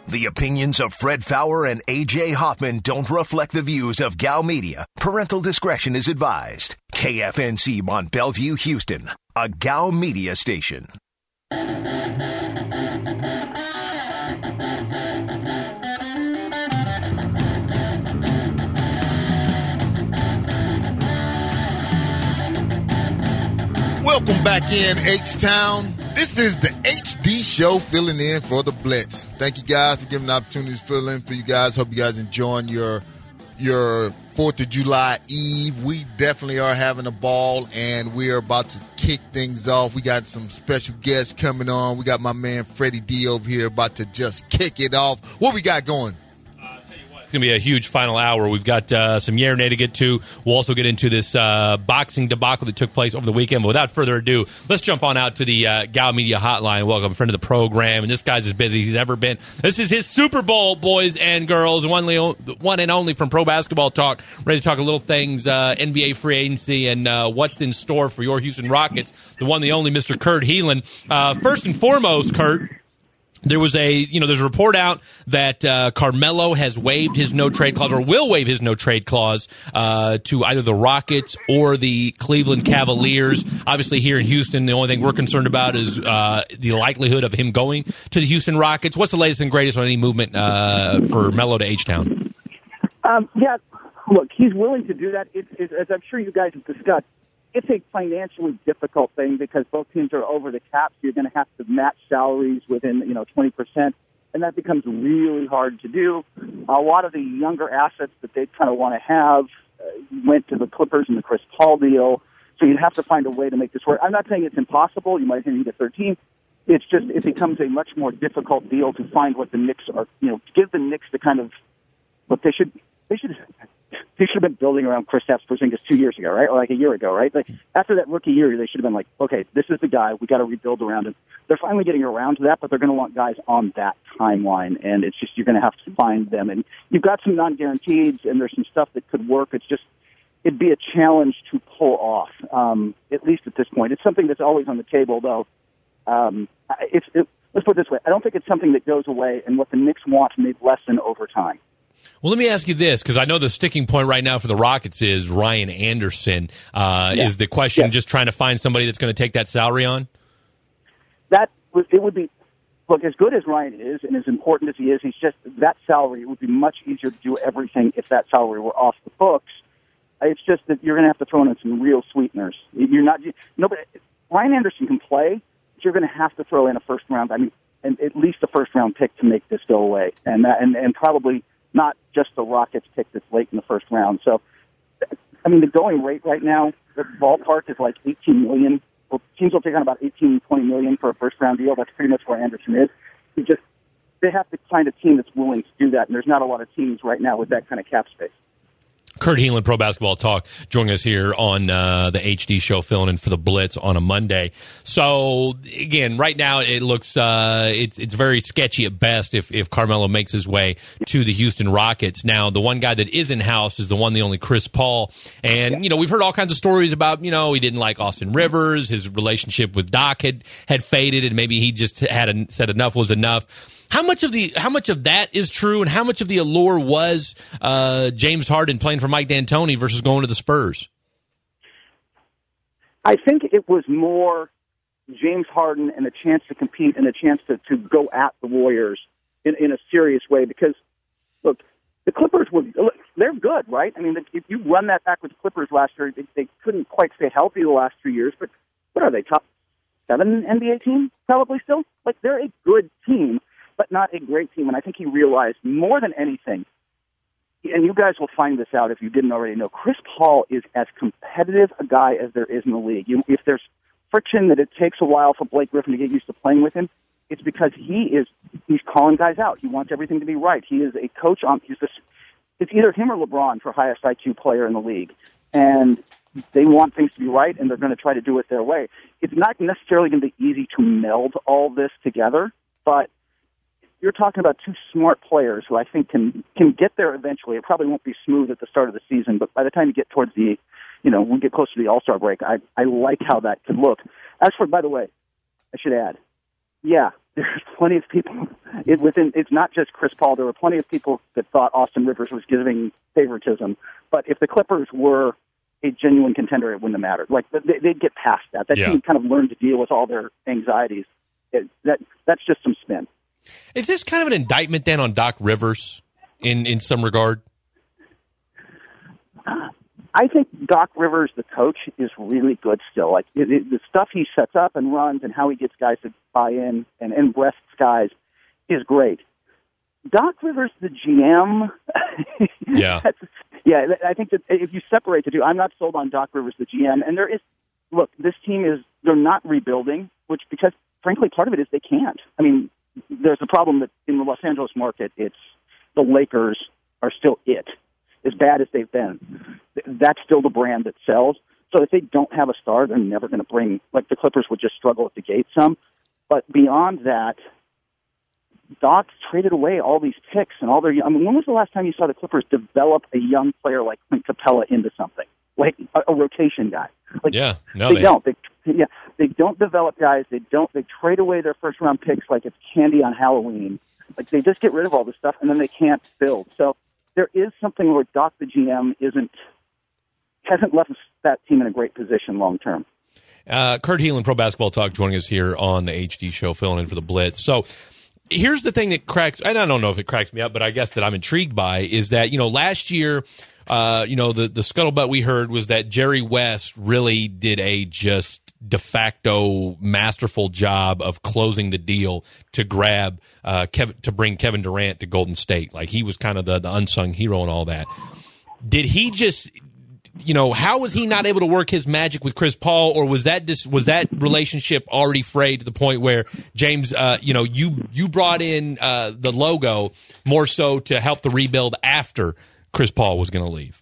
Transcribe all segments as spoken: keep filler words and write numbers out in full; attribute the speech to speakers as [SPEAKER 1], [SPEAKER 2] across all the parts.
[SPEAKER 1] The opinions of Fred Fowler and A J Hoffman don't reflect the views of Gal Media. Parental discretion is advised. K F N C Mont Bellevue, Houston, a Gal Media station.
[SPEAKER 2] Welcome back in, H-Town. This is the H D Show, filling in for the Blitz. Thank you guys for giving the opportunity to fill in for you guys. Hope you guys enjoying your your fourth of July Eve. We definitely are having a ball, and we are about to kick things off. We got some special guests coming on. We got my man Freddie D over here about to just kick it off. What we got going?
[SPEAKER 3] It's going to be a huge final hour. We've got uh, some Yearnay to get to. We'll also get into this uh, boxing debacle that took place over the weekend. But without further ado, let's jump on out to the uh, Gal Media Hotline. Welcome, friend of the program. And this guy's as busy as he's ever been. This is his Super Bowl, boys and girls. One, one and only from Pro Basketball Talk. Ready to talk a little things, uh, N B A free agency, and uh, what's in store for your Houston Rockets. The one, the only, Mister Kurt Helin. Uh, first and foremost, Kurt, There was a, you know, there's a report out that uh, Carmelo has waived his no-trade clause or will waive his no-trade clause uh, to either the Rockets or the Cleveland Cavaliers. Obviously, here in Houston, the only thing we're concerned about is uh, the likelihood of him going to the Houston Rockets. What's the latest and greatest on any movement uh, for Melo to H-Town?
[SPEAKER 4] Um, yeah, look, he's willing to do that. It, it, as I'm sure you guys have discussed, it's a financially difficult thing because both teams are over the cap, so you're going to have to match salaries within, you know, twenty percent, and that becomes really hard to do. A lot of the younger assets that they kind of want to have uh, went to the Clippers in the Chris Paul deal, so you'd have to find a way to make this work. I'm not saying it's impossible. You might need a thirteen. It's just it becomes a much more difficult deal to find what the Knicks are, you know, give the Knicks the kind of what they should they should. They should have been building around Kristaps Porzingis two years ago, right? Or like a year ago, right? Like after that rookie year, they should have been like, okay, this is the guy. We got to rebuild around him. They're finally getting around to that, but they're going to want guys on that timeline, and it's just you're going to have to find them. And you've got some non-guaranteeds, and there's some stuff that could work. It's just it'd be a challenge to pull off, um, at least at this point. It's something that's always on the table, though. Um, it's it, let's put it this way: I don't think it's something that goes away, and what the Knicks want may lessen over time.
[SPEAKER 3] Well, let me ask you this, because I know the sticking point right now for the Rockets is Ryan Anderson. Uh,
[SPEAKER 4] yeah.
[SPEAKER 3] Is the question
[SPEAKER 4] yeah.
[SPEAKER 3] just trying to find somebody that's going to take that salary on?
[SPEAKER 4] That it would be, look, as good as Ryan is and as important as he is, he's just, that salary, it would be much easier to do everything if that salary were off the books. It's just that you're going to have to throw in some real sweeteners. You're not, nobody, Ryan Anderson can play, but you're going to have to throw in a first round, I mean, and at least a first round pick to make this go away. And that, and, and probably, not just the Rockets pick this late in the first round. So, I mean, the going rate right now, the ballpark is like eighteen million dollars. Well, teams will take on about eighteen, twenty million dollars for a first-round deal. That's pretty much where Anderson is. You just, they have to find a team that's willing to do that, and there's not a lot of teams right now with that kind of cap space.
[SPEAKER 3] Kurt Helin, Pro Basketball Talk, joining us here on uh, the H D Show, filling in for the Blitz on a Monday. So, again, right now it looks uh, it's it's very sketchy at best if, if Carmelo makes his way to the Houston Rockets. Now, the one guy that is in-house is the one, the only Chris Paul. And, you know, we've heard all kinds of stories about, you know, he didn't like Austin Rivers, his relationship with Doc had, had faded, and maybe he just had a, said enough was enough. How much of the how much of that is true, and how much of the allure was uh, James Harden playing for Mike D'Antoni versus going to the Spurs?
[SPEAKER 4] I think it was more James Harden and a chance to compete and a chance to, to go at the Warriors in, in a serious way. Because, look, the Clippers were they're good, right? I mean, if you run that back with the Clippers last year, they, they couldn't quite stay healthy the last two years. But what are they, top seven N B A team probably still? Like, they're a good team, but not a great team. And I think he realized more than anything, and you guys will find this out if you didn't already know, Chris Paul is as competitive a guy as there is in the league. You, if there's friction that it takes a while for Blake Griffin to get used to playing with him, it's because he is, he's calling guys out. He wants everything to be right. He is a coach on, he's this, it's either him or LeBron for highest I Q player in the league. And they want things to be right, and they're going to try to do it their way. It's not necessarily going to be easy to meld all this together, but you're talking about two smart players who I think can can get there eventually. It probably won't be smooth at the start of the season, but by the time you get towards the, you know, we get closer to the All-Star break, I, I like how that could look. As for, by the way, I should add, yeah, there's plenty of people it, within. It's not just Chris Paul. There were plenty of people that thought Austin Rivers was giving favoritism. But if the Clippers were a genuine contender, it wouldn't have mattered. Like they, they'd get past that. That
[SPEAKER 3] yeah.
[SPEAKER 4] team kind of learned to deal with all their anxieties. It, that that's just some spin.
[SPEAKER 3] Is this kind of an indictment then on Doc Rivers in, in some regard?
[SPEAKER 4] Uh, I think Doc Rivers, the coach, is really good still. Like it, it, the stuff he sets up and runs and how he gets guys to buy in and, and rests guys is great. Doc Rivers, the G M,
[SPEAKER 3] yeah,
[SPEAKER 4] that's, yeah. I think that if you separate the two, I'm not sold on Doc Rivers, the G M. And there is, look, this team is they're not rebuilding, which because frankly part of it is they can't. I mean, there's a problem that in the Los Angeles market, it's the Lakers are still it. As bad as they've been, that's still the brand that sells. So if they don't have a star, they're never going to bring, like the Clippers would just struggle at the gate some. But beyond that, Doc traded away all these picks and all their, I mean, when was the last time you saw the Clippers develop a young player like Clint Capella into something? Like a, a rotation guy? Like,
[SPEAKER 3] yeah, no,
[SPEAKER 4] they,
[SPEAKER 3] they
[SPEAKER 4] don't. They, yeah, they don't develop guys. They don't, they trade away their first round picks like it's candy on Halloween. Like they just get rid of all this stuff and then they can't build. So, there is something where Doc, the G M, isn't hasn't left that team in a great position long term.
[SPEAKER 3] Uh, Kurt Helin, Pro Basketball Talk, joining us here on the H D Show, filling in for the Blitz. So here's the thing that cracks, and I don't know if it cracks me up, but I guess that I'm intrigued by is that, you know, last year, uh, you know, the, the scuttlebutt we heard was that Jerry West really did a just de facto masterful job of closing the deal to grab uh, Kevin, to bring Kevin Durant to Golden State. Like he was kind of the, the unsung hero and all that. Did he just, you know, how was he not able to work his magic with Chris Paul, or was that dis, was that relationship already frayed to the point where James, uh, you know, you you brought in uh, the logo more so to help the rebuild after Chris Paul was going to leave?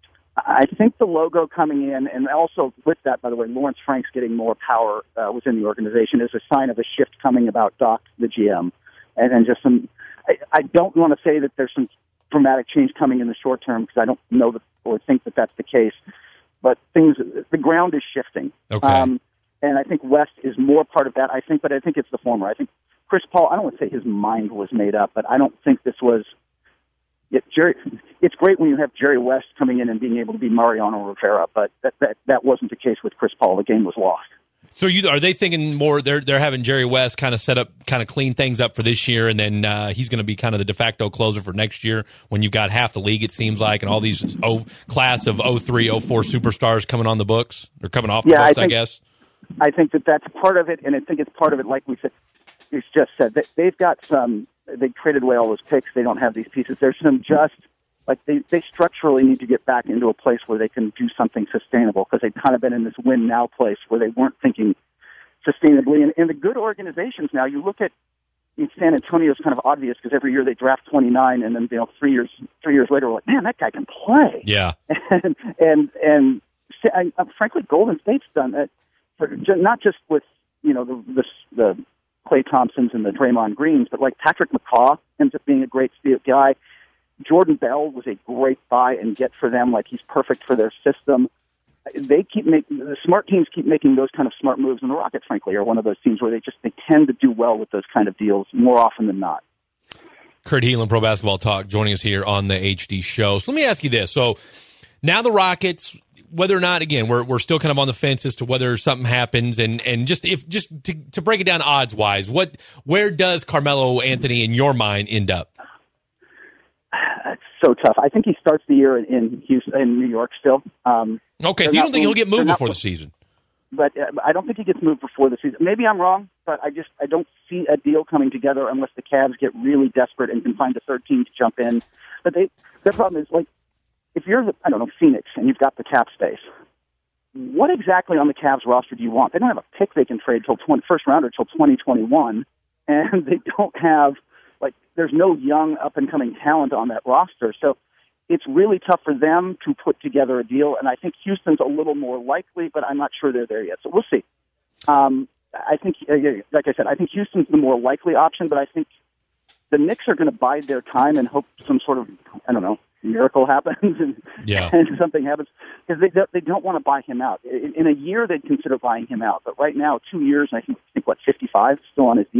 [SPEAKER 4] I think the logo coming in, and also with that, by the way, Lawrence Franks getting more power uh, within the organization is a sign of a shift coming about Doc, the G M. And then just some, I, I don't want to say that there's some dramatic change coming in the short term because I don't know that, or think that that's the case. But things, the ground is shifting.
[SPEAKER 3] Okay.
[SPEAKER 4] Um, and I think West is more part of that. I think, but I think it's the former. I think Chris Paul, I don't want to say his mind was made up, but I don't think this was, Yeah, Jerry, it's great when you have Jerry West coming in and being able to be Mariano Rivera, but that, that that wasn't the case with Chris Paul. The game was lost.
[SPEAKER 3] So you are they thinking more? They're they're having Jerry West kind of set up, kind of clean things up for this year, and then uh, he's going to be kind of the de facto closer for next year when you've got half the league, it seems like, and all these oh, class of oh three, oh four superstars coming on the books or coming off the
[SPEAKER 4] yeah,
[SPEAKER 3] books, I,
[SPEAKER 4] think,
[SPEAKER 3] I guess.
[SPEAKER 4] I think that that's part of it, and I think it's part of it. Like we said, you just said that they've got some. They traded away all those picks. They don't have these pieces. There's some just. Like they, they structurally need to get back into a place where they can do something sustainable because they've kind of been in this win now place where they weren't thinking sustainably. And, and the good organizations now, you look at in San Antonio, it's kind of obvious because every year they draft twenty-nine, and then you know three years three years later, we're like, man, that guy can play.
[SPEAKER 3] Yeah.
[SPEAKER 4] And and and, and uh, frankly, Golden State's done that for not just with you know the the, the Klay Thompsons and the Draymond Greens, but like Patrick McCaw ends up being a great guy. Jordan Bell was a great buy and get for them. Like he's perfect for their system. They keep making the smart teams keep making those kind of smart moves, and the Rockets, frankly, are one of those teams where they just they tend to do well with those kind of deals more often than not.
[SPEAKER 3] Kurt Helin, Pro Basketball Talk, joining us here on the H D Show. So let me ask you this: so now the Rockets, whether or not, again, we're we're still kind of on the fence as to whether something happens, and, and just if just to, to break it down odds wise, what where does Carmelo Anthony in your mind end up?
[SPEAKER 4] It's so tough. I think he starts the year in Houston, in New York still. Um,
[SPEAKER 3] okay, so you don't think he'll get moved before the season?
[SPEAKER 4] But uh, I don't think he gets moved before the season. Maybe I'm wrong, but I just I don't see a deal coming together unless the Cavs get really desperate and can find a third team to jump in. But they their problem is, like, if you're, I don't know, Phoenix, and you've got the cap space, what exactly on the Cavs roster do you want? They don't have a pick they can trade till twenty, first rounder till twenty twenty-one, and they don't have, like, there's no young up-and-coming talent on that roster. So it's really tough for them to put together a deal, and I think Houston's a little more likely, but I'm not sure they're there yet. So we'll see. Um, I think, like I said, I think Houston's the more likely option, but I think the Knicks are going to bide their time and hope some sort of, I don't know, miracle happens and,
[SPEAKER 3] yeah.
[SPEAKER 4] and something happens, because they, they don't want to buy him out. In, in a year, they'd consider buying him out, but right now, two years, and I think, I think what, fifty-five still on his deal.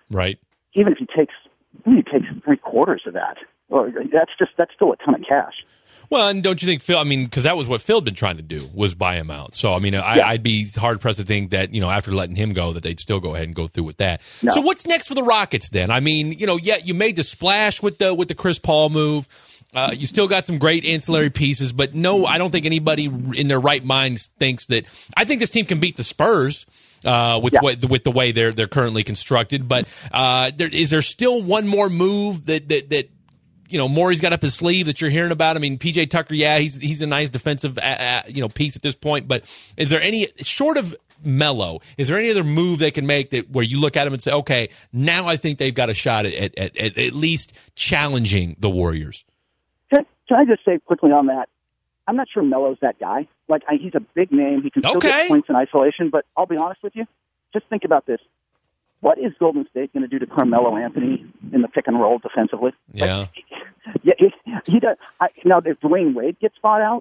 [SPEAKER 3] Right.
[SPEAKER 4] Even if he takes, even if he takes three quarters of that, well, that's just that's still a ton of cash.
[SPEAKER 3] Well, and don't you think Phil? I mean, because that was what Phil had been trying to do, was buy him out. So, I mean, I,
[SPEAKER 4] yeah.
[SPEAKER 3] I'd be hard pressed to think that, you know, after letting him go, that they'd still go ahead and go through with that.
[SPEAKER 4] No.
[SPEAKER 3] So, what's next for the Rockets then? I mean, you know, yeah, you made the splash with the with the Chris Paul move. Uh, you still got some great ancillary pieces, but no, I don't think anybody in their right mind thinks that. I think this team can beat the Spurs. Uh, with
[SPEAKER 4] yeah.
[SPEAKER 3] what, with the way they're they're currently constructed, but uh, there, is there still one more move that that that you know Morey's got up his sleeve that you're hearing about? I mean, P J Tucker, yeah, he's he's a nice defensive uh, uh, you know piece at this point, but is there any short of Melo? Is there any other move they can make that where you look at him and say, okay, now I think they've got a shot at at, at, at, at least challenging the Warriors?
[SPEAKER 4] Can, can I just say quickly on that? I'm not sure Melo's that guy. Like, I, he's a big name. He can still
[SPEAKER 3] okay.
[SPEAKER 4] get points in isolation, but I'll be honest with you. Just think about this. What is Golden State going to do to Carmelo Anthony in the pick and roll defensively?
[SPEAKER 3] Yeah.
[SPEAKER 4] Like, yeah, he, he does. I, now, if Dwayne Wade gets fought out,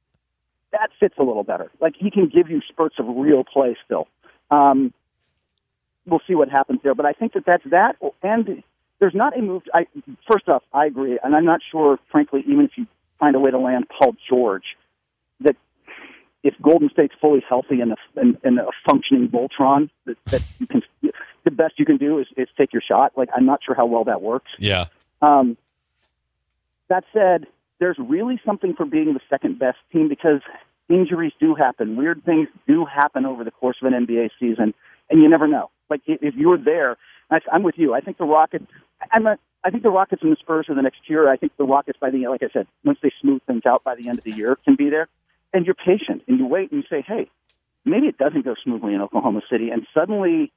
[SPEAKER 4] that fits a little better. Like, he can give you spurts of real play still. Um, we'll see what happens there. But I think that that's that. And there's not a move. I, first off, I agree. And I'm not sure, frankly, even if you find a way to land Paul George, that if Golden State's fully healthy and a, and, and a functioning Voltron, that, that you can, the best you can do is, is take your shot. Like, I'm not sure how well that works.
[SPEAKER 3] Yeah.
[SPEAKER 4] Um, that said, there's really something for being the second best team because injuries do happen. Weird things do happen over the course of an N B A season, and you never know. Like, if you're there, I'm with you. I think the Rockets, I'm not, I think the Rockets and the Spurs are the next year. I think the Rockets, by the like I said, once they smooth things out by the end of the year, can be there. And you're patient, and you wait, and you say, hey, maybe it doesn't go smoothly in Oklahoma City. And suddenly,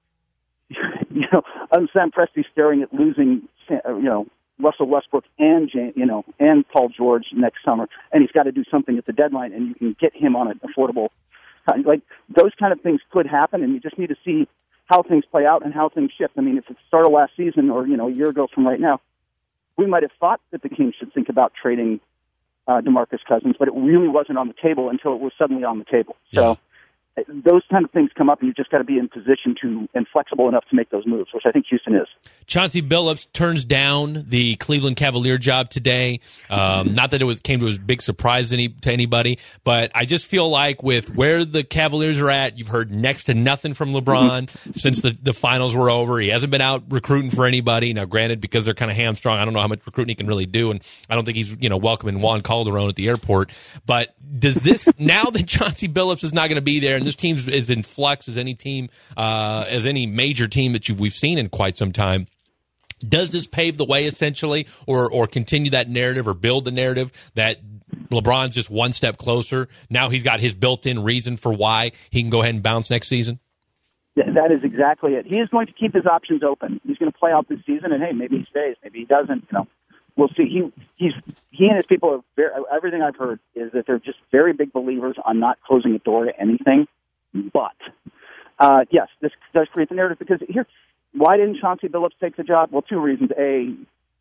[SPEAKER 4] you know, I'm Sam Presti staring at losing, you know, Russell Westbrook and, you know, and Paul George next summer, and he's got to do something at the deadline, and you can get him on an affordable, like, those kind of things could happen, and you just need to see how things play out and how things shift. I mean, if it's the start of last season or, you know, a year ago from right now, we might have thought that the Kings should think about trading uh, DeMarcus Cousins, but it really wasn't on the table until it was suddenly on the table. So
[SPEAKER 3] yeah.
[SPEAKER 4] Those kind of things come up, and you just got to be in position to and flexible enough to make those moves, which I think Houston is.
[SPEAKER 3] Chauncey Billups turns down the Cleveland Cavalier job today. Um, not that it was came to a big surprise to, any, to anybody, but I just feel like with where the Cavaliers are at, you've heard next to nothing from LeBron mm-hmm. since the, the finals were over. He hasn't been out recruiting for anybody. Now, granted, because they're kind of hamstrung, I don't know how much recruiting he can really do, and I don't think he's you know welcoming Juan Calderon at the airport. But does this now that Chauncey Billups is not going to be there, and this team is in flux as any team, uh, as any major team that you've, we've seen in quite some time. Does this pave the way essentially, or or continue that narrative, or build the narrative that LeBron's just one step closer? Now he's got his built-in reason for why he can go ahead and bounce next season.
[SPEAKER 4] Yeah, that is exactly it. He is going to keep his options open. He's going to play out this season, and hey, maybe he stays, maybe he doesn't. You know, we'll see. He he's he and his people are very, everything I've heard is that they're just very big believers on not closing a door to anything. But, uh, yes, this does create the narrative because here, why didn't Chauncey Billups take the job? Well, two reasons. A,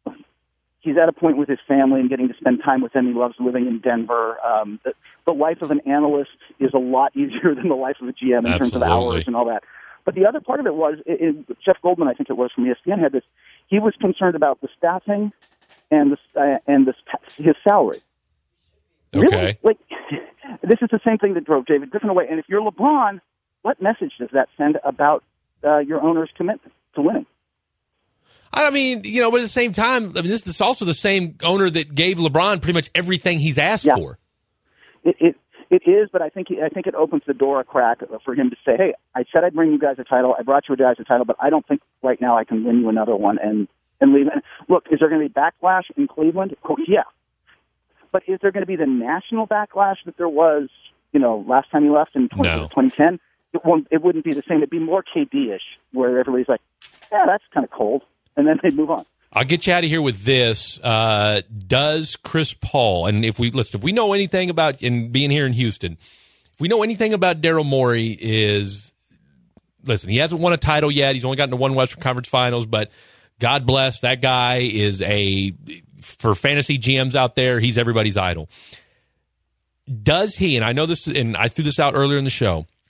[SPEAKER 4] he's at a point with his family and getting to spend time with them. He loves living in Denver. Um, the, the life of an analyst is a lot easier than the life of a G M in
[SPEAKER 3] Absolutely.
[SPEAKER 4] terms of hours and all that. But the other part of it was, it, it, Jeff Goldman, I think it was from E S P N, had this, he was concerned about the staffing and, the, uh, and the, his salary.
[SPEAKER 3] Okay.
[SPEAKER 4] Really? Like, this is the same thing that drove David Griffin away. And if you're LeBron, what message does that send about uh, your owner's commitment to winning?
[SPEAKER 3] I mean, you know, but at the same time, I mean, this is also the same owner that gave LeBron pretty much everything he's asked
[SPEAKER 4] yeah.
[SPEAKER 3] for.
[SPEAKER 4] It, it it is, but I think I think it opens the door a crack for him to say, "Hey, I said I'd bring you guys a title. I brought you guys a title, but I don't think right now I can win you another one and and leave." And look, is there going to be backlash in Cleveland? Oh, yeah. But is there going to be the national backlash that there was, you know, last time he left in twenty ten? It won't. It wouldn't be the same. It'd be more K D-ish, where everybody's like, "Yeah, that's kind of cold," and then they'd move on.
[SPEAKER 3] I'll get you out of here with this. Uh, does Chris Paul, and if we listen, if we know anything about in being here in Houston, if we know anything about Daryl Morey, is listen, he hasn't won a title yet. He's only gotten to one Western Conference Finals, but God bless, that guy is a, for fantasy G Ms out there, he's everybody's idol. Does he, and I know this, and I threw this out earlier in the show,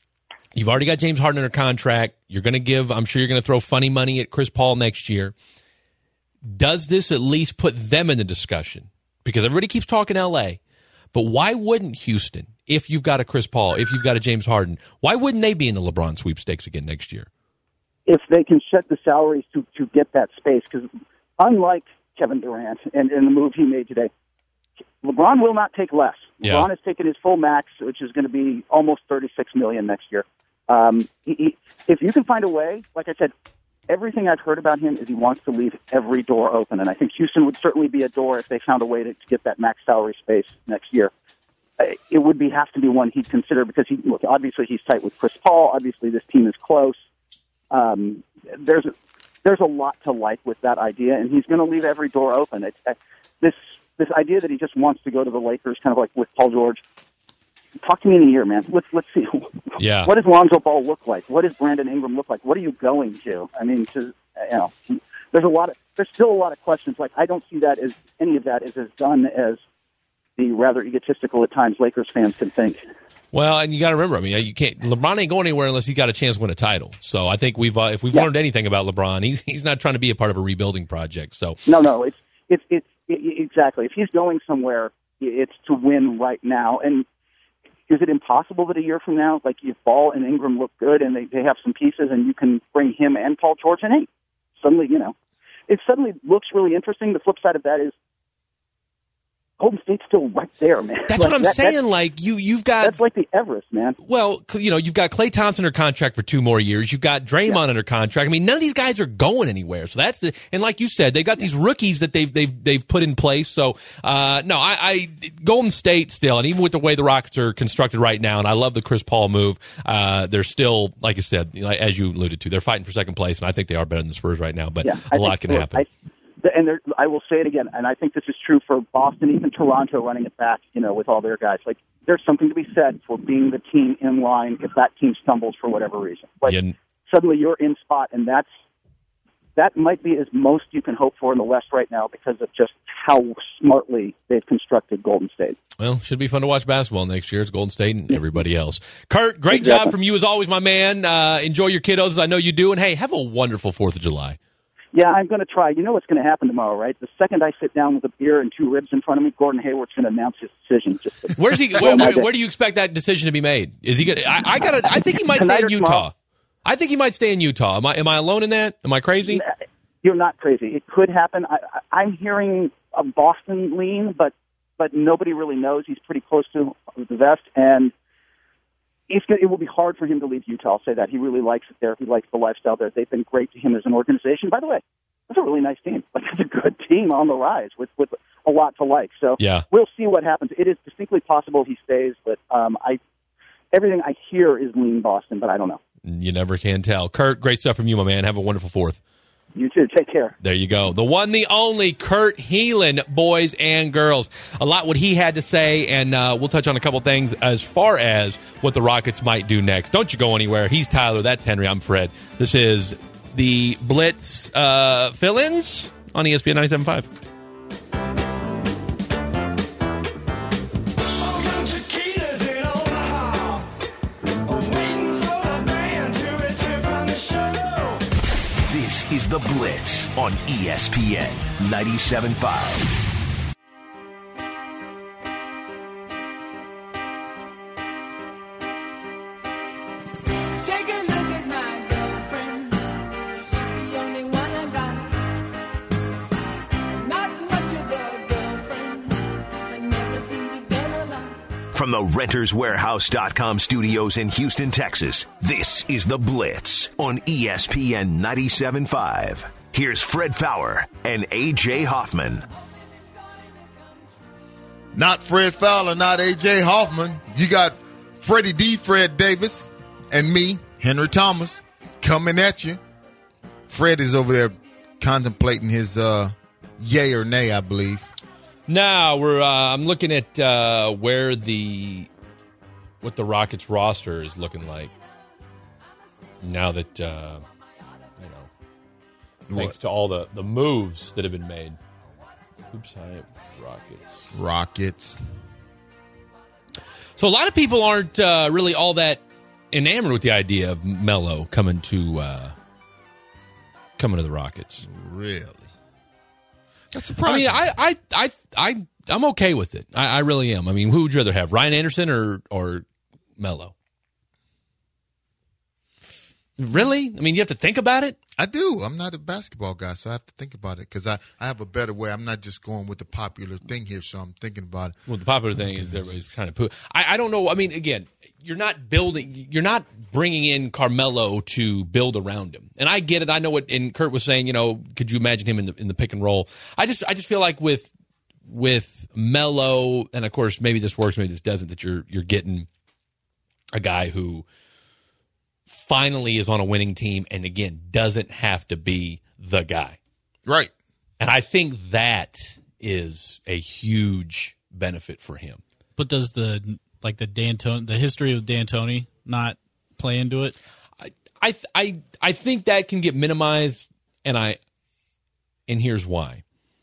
[SPEAKER 3] You've already got James Harden under contract. You're going to give, I'm sure you're going to throw funny money at Chris Paul next year. Does this at least put them in the discussion? Because everybody keeps talking L A, but why wouldn't Houston, if you've got a Chris Paul, if you've got a James Harden, why wouldn't they be in the LeBron sweepstakes again next year?
[SPEAKER 4] If they can set the salaries to, to get that space, because unlike Kevin Durant and, and the move he made today, LeBron will not take less.
[SPEAKER 3] Yeah.
[SPEAKER 4] LeBron has taken his full max, which is going to be almost thirty-six million dollars next year. Um, he, he, if you can find a way, like I said, everything I've heard about him is he wants to leave every door open, and I think Houston would certainly be a door if they found a way to, to get that max salary space next year. It would be have to be one he'd consider because he look obviously he's tight with Chris Paul. Obviously, this team is close. Um, there's a, there's a lot to like with that idea, and he's going to leave every door open. It's, uh, this this idea that he just wants to go to the Lakers, kind of like with Paul George. Talk to me in a year, man. Let's let's see.
[SPEAKER 3] Yeah.
[SPEAKER 4] What does Lonzo Ball look like? What does Brandon Ingram look like? What are you going to? I mean, to, you know, there's a lot of there's still a lot of questions. Like I don't see that as any of that is as done as the rather egotistical at times Lakers fans can think.
[SPEAKER 3] Well, and you got to remember, I mean, you can't. LeBron ain't going anywhere unless he's got a chance to win a title. So I think we've uh, if we've
[SPEAKER 4] yeah.
[SPEAKER 3] learned anything about LeBron, he's he's not trying to be a part of a rebuilding project. So
[SPEAKER 4] no, no, it's it's it's it, exactly. If he's going somewhere, it's to win right now. And is it impossible that a year from now, like if Ball and Ingram look good and they, they have some pieces, and you can bring him and Paul George in, hey, suddenly you know, it suddenly looks really interesting. The flip side of that is Golden State's still right there, man.
[SPEAKER 3] That's
[SPEAKER 4] like,
[SPEAKER 3] what I'm
[SPEAKER 4] that,
[SPEAKER 3] saying. Like you, you've got
[SPEAKER 4] that's like the Everest, man.
[SPEAKER 3] Well, you know, you've got Klay Thompson under contract for two more years. You've got Draymond yeah. under contract. I mean, none of these guys are going anywhere. So that's the and like you said, they've got these rookies that they've they've they've put in place. So uh, no, I, I Golden State still, and even with the way the Rockets are constructed right now, and I love the Chris Paul move. Uh, they're still, like I said, as you alluded to, they're fighting for second place, and I think they are better than the Spurs right now. But
[SPEAKER 4] yeah,
[SPEAKER 3] a lot can happen.
[SPEAKER 4] I, And there, I will say it again, and I think this is true for Boston, even Toronto running it back, you know, with all their guys. Like, there's something to be said for being the team in line if that team stumbles for whatever reason. Like,
[SPEAKER 3] yeah.
[SPEAKER 4] suddenly you're in spot, and that's that might be as most you can hope for in the West right now because of just how smartly they've constructed Golden State.
[SPEAKER 3] Well, should be fun to watch basketball next year. It's Golden State and everybody else. Kurt, great
[SPEAKER 4] exactly.
[SPEAKER 3] job from you as always, my man. Uh, enjoy your kiddos as I know you do. And, hey, have a wonderful fourth of July.
[SPEAKER 4] Yeah, I'm going to try. You know what's going to happen tomorrow, right? The second I sit down with a beer and two ribs in front of me, Gordon Hayward's going to announce his decision. Just to
[SPEAKER 3] Where's he? Where, where, where do you expect that decision to be made? Is he going? I, I got. I think he might stay in Utah. Tomorrow? I think he might stay in Utah. Am I? Am I alone in that? Am I crazy?
[SPEAKER 4] You're not crazy. It could happen. I, I, I'm hearing a Boston lean, but but nobody really knows. He's pretty close to the vest, and It's gonna, it will be hard for him to leave Utah. I'll say that. He really likes it there. He likes the lifestyle there. They've been great to him as an organization. By the way, that's a really nice team. Like, it's a good team on the rise with, with a lot to like. So
[SPEAKER 3] yeah.
[SPEAKER 4] we'll see what happens. It is distinctly possible he stays, but um, I everything I hear is lean Boston, but I don't know.
[SPEAKER 3] You never can tell. Kurt, great stuff from you, my man. Have a wonderful fourth.
[SPEAKER 4] You too. Take care.
[SPEAKER 3] There you go. The one, the only Kurt Helin, boys and girls. A lot what he had to say, and uh, we'll touch on a couple things as far as what the Rockets might do next. Don't you go anywhere. He's Tyler. That's Henry. I'm Fred. This is the Blitz uh, fill-ins on E S P N ninety-seven point five.
[SPEAKER 1] Is The Blitz on E S P N ninety-seven point five. From the Renters Warehouse dot com studios in Houston, Texas, this is The Blitz on E S P N ninety-seven point five. Here's Fred Fowler and A J Hoffman.
[SPEAKER 2] Not Fred Fowler, not A J Hoffman. You got Freddie D. Fred Davis and me, Henry Thomas, coming at you. Fred is over there contemplating his uh, yay or nay, I believe.
[SPEAKER 3] Now we're. Uh, I'm looking at uh, where the what the Rockets roster is looking like. Now that uh, you know, thanks
[SPEAKER 2] what?
[SPEAKER 3] to all the, the moves that have been made. Oops, hi, Rockets.
[SPEAKER 2] Rockets.
[SPEAKER 3] So a lot of people aren't uh, really all that enamored with the idea of Melo coming to uh, coming to the Rockets.
[SPEAKER 2] Really? That's surprising.
[SPEAKER 3] I mean, I, I, I, I, I'm okay with it. I, I really am. I mean, who would you rather have, Ryan Anderson or or Melo? Really? I mean, you have to think about it?
[SPEAKER 2] I do. I'm not a basketball guy, so I have to think about it because I, I have a better way. I'm not just going with the popular thing here, so I'm thinking about it.
[SPEAKER 3] Well, the popular thing is everybody's trying to put. I, I don't know. I mean, again, you're not building. You're not bringing in Carmelo to build around him, and I get it. I know what. And Kurt was saying, you know, could you imagine him in the in the pick and roll? I just, I just feel like with with Melo, and of course, maybe this works, maybe this doesn't. That you're you're getting a guy who finally is on a winning team and, again, doesn't have to be the guy.
[SPEAKER 2] Right.
[SPEAKER 3] And I think that is a huge benefit for him.
[SPEAKER 5] But does the like the D'Antoni, the history of D'Antoni not play into it?
[SPEAKER 3] I, I I I think that can get minimized, and I and here's why.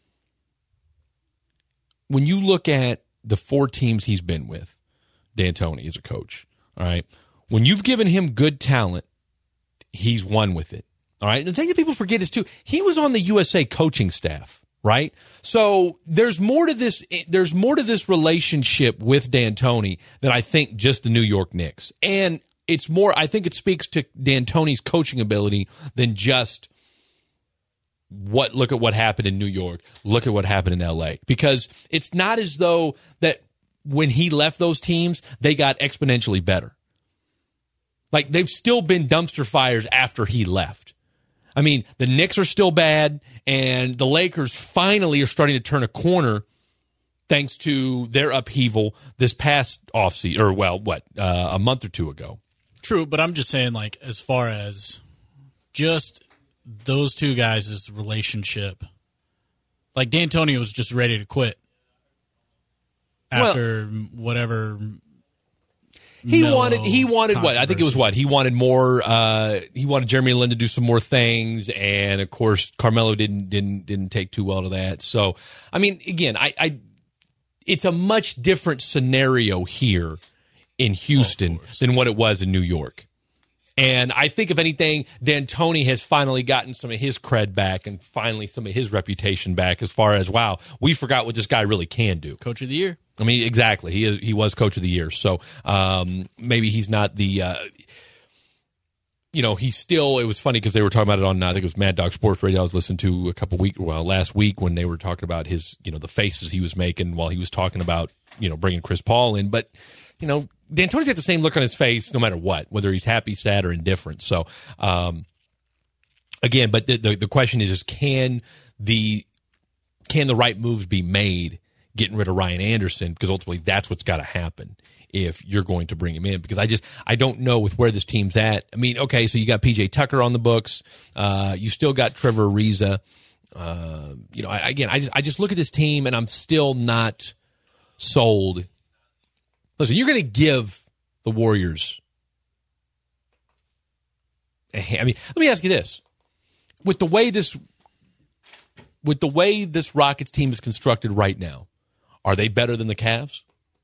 [SPEAKER 3] When you look at the four teams he's been with, D'Antoni as a coach, all right, when you've given him good talent, he's won with it. All right. The thing that people forget is, too, he was on the U S A coaching staff, right? So there's more to this. There's more to this relationship with D'Antoni than I think just the New York Knicks. And it's more, I think it speaks to D'Antoni's coaching ability than just what, look at what happened in New York, look at what happened in L A. Because it's not as though that when he left those teams, they got exponentially better. Like, they've still been dumpster fires after he left. I mean, the Knicks are still bad, and the Lakers finally are starting to turn a corner thanks to their upheaval this past offseason, or, well, what, uh, a month or two ago.
[SPEAKER 5] True, but I'm just saying, like, as far as just those two guys' relationship, like, D'Antoni was just ready to quit after well, whatever...
[SPEAKER 3] He wanted. He wanted what? I think it was what he wanted more. Uh, he wanted Jeremy Lin to do some more things, and of course, Carmelo didn't didn't didn't take too well to that. So, I mean, again, I, I it's a much different scenario here in Houston oh, than what it was in New York. And I think, if anything, D'Antoni has finally gotten some of his cred back and finally some of his reputation back as far as, wow, we forgot what this guy really can do.
[SPEAKER 5] Coach of the year.
[SPEAKER 3] I mean, exactly. He is. He was coach of the year. So um, maybe he's not the, uh, you know, he's still, it was funny because they were talking about it on, I think it was Mad Dog Sports Radio I was listening to a couple weeks, well, last week when they were talking about his, you know, the faces he was making while he was talking about, you know, bringing Chris Paul in. But, you know, D'Antoni's got the same look on his face no matter what, whether he's happy, sad, or indifferent. So, um, again, but the, the the question is, is can the can the right moves be made getting rid of Ryan Anderson? Because ultimately that's what's got to happen if you're going to bring him in. Because I just I don't know with where this team's at. I mean, okay, so you got P J Tucker on the books. Uh, you still got Trevor Ariza. Uh, you know, I, again, I just I just look at this team and I'm still not sold. Listen, you're going to give the Warriors a hand. I mean, let me ask you this: with the way this, with the way this Rockets team is constructed right now, are they better than the Cavs?